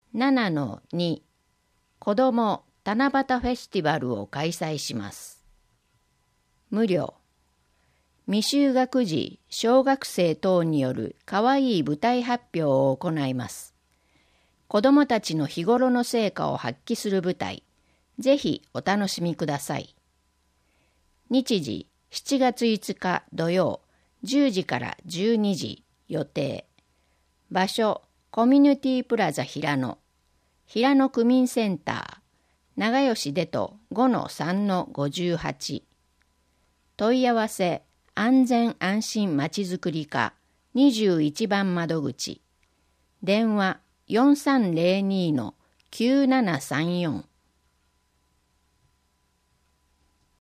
7-2 子ども七夕フェスティバルを開催します。無料。未就学児、小学生等によるかわいい舞台発表を行います。子どもたちの日頃の成果を発揮する舞台、ぜひお楽しみください。日時、7月5日土曜、10時から12時予定。場所、コミュニティプラザ平野、平野区民センター、長吉出と 5-3-58。問い合わせ、安全安心まちづくり課21番窓口。電話 4302-9734